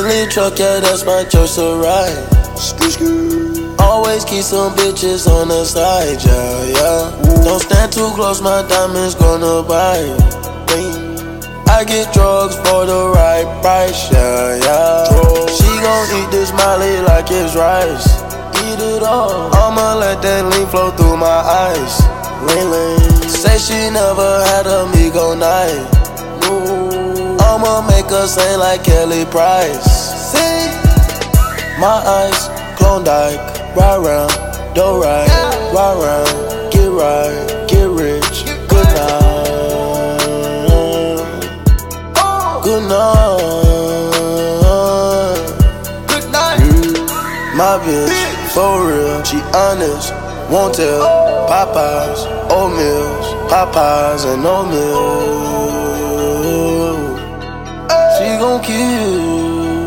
Bentley truck, yeah, that's my choice to ride. Always keep some bitches on the side, yeah. Don't stand too close, my diamonds gonna bite. I get drugs for the right price, yeah. She gon' eat this Molly like it's rice. Eat it all. I'ma let that lean flow through my eyes. Lean. Say she never had a Migo night. I'ma make her sing like Kelly Price. Sing. My eyes, Klondike, ride round, do right, ride round, get right, get rich, good night. Good night. My bitch, for real, she honest, won't tell. Popeyes, oatmeals, Popeyes and oatmeal. She gon' kill.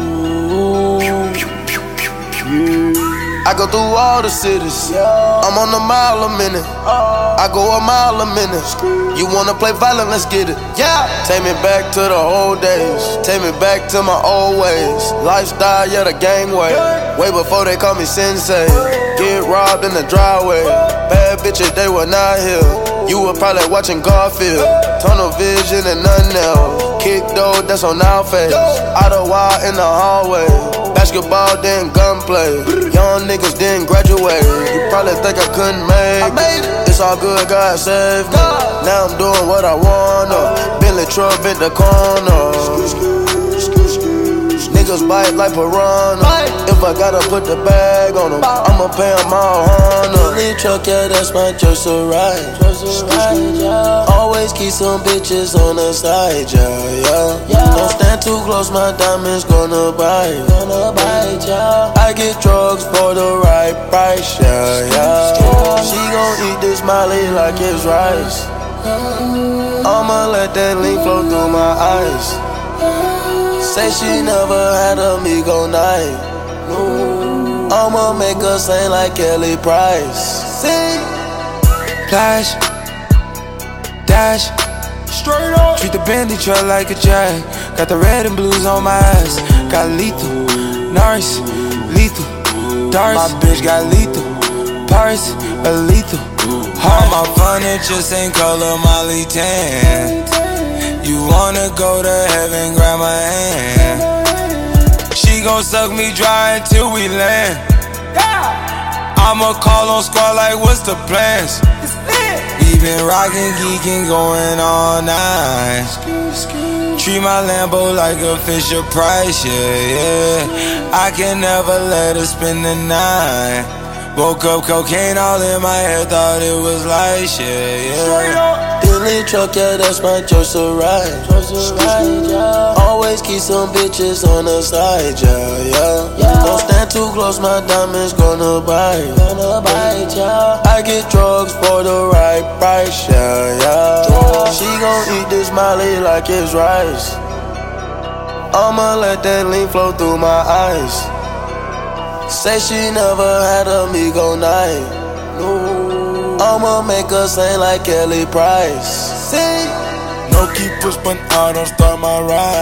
I go through all the cities. I'm on a mile a minute. I go a mile a minute. You wanna play violent? Let's get it. Yeah. Take me back to the old days. Take me back to my old ways. Lifestyle, yeah, the gang way. Way before they call me sensei. Get robbed in the driveway. Bad bitches, they were not here. You were probably watching Garfield. Tunnel vision and nothing else. Kick though, that's on our face. Out of wild in the hallway. Basketball, then gunplay. Young niggas didn't graduate. You probably think I couldn't make it. It's all good, God saved me. Now I'm doing what I wanna. Bentley truck in the corner. Niggas bite like piranha. If I gotta put the bag on them, I'ma pay them all honor. Bentley truck, yeah, that's my choice to ride. Always keep some bitches on the side, yeah. Don't stand too close, my diamonds gonna bite. I get drugs for the right price, yeah. She gon' eat this Molly like it's rice. I'ma let that lean flow through my eyes. Say she never had a Migo night. I'ma make her sing like Kelly Price. Sing. Flash, dash, straight up. Treat the Bentley truck like a jag. Got the red and blues on my ass. Got lethal, Norris, lethal, darts. My bitch got lethal, Paris, a lethal. All my furniture same color, Molly tan. You wanna go to heaven, grab my hand. She gon' suck me dry until we land. I'ma call on squad like what's the plans? We been rockin', geekin', going all night. Treat my Lambo like a Fisher Price, yeah. I can never let her spend the night. Woke up, cocaine all in my head, thought it was light, yeah. Bentley truck, yeah, that's my choice to ride. Always keep some bitches on the side, yeah. Don't stand too close, my diamonds gonna bite. I get drugs for the right price, yeah. She gon' eat this Molly like it's rice. I'ma let that lean flow through my eyes. Say she never had a Migo night. I'ma make her sing like Kelly Price. Sing. No key push button, I don't start my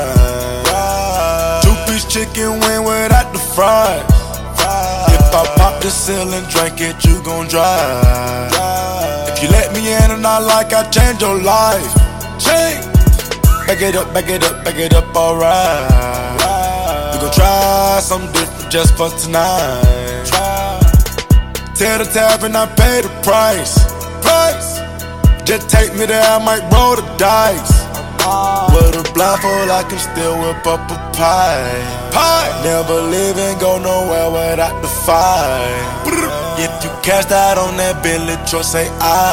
ride. Two-piece chicken wing without the fries. If I pop the seal and drink it, you gon' drive. If you let me in and I like, I change your life. Change. Back it up, back it up, back it up, alright. We gon' try something different just for tonight. Tell the tavern I pay the price. Just take me there, I might roll the dice. With a blindfold, I can still whip up a pie. Never live and go nowhere without the fight. If you cashed out on that Bentley truck, say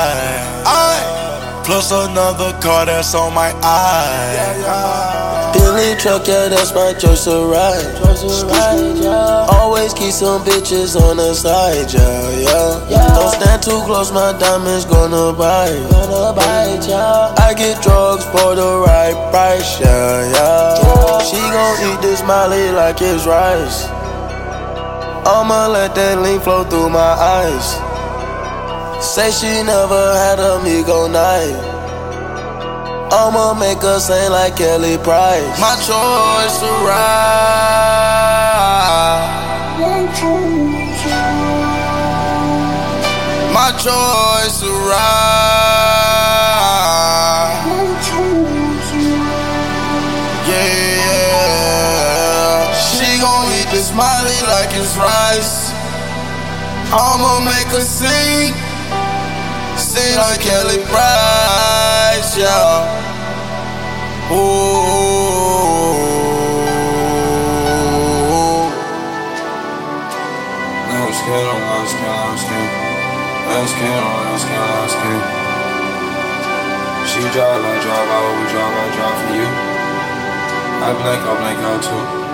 I. Plus another car that's on my eye. Bentley truck, yeah, that's my choice to ride. Always keep some bitches on the side, yeah. Don't stand too close, my diamonds gonna bite. I get drugs for the right price, yeah. She gon' eat this Molly like it's rice. I'ma let that lean flow through my eyes. Say she never had a Migo night. I'ma make her sing like Kelly Price. My choice to ride. choice to ride. Yeah, she gon' eat this Molly like it's rice. I'ma make her sing like Kelly Price, yeah. Ooh. Last skin. She drive, I drive, I always drive, I drive for you. I blank out too.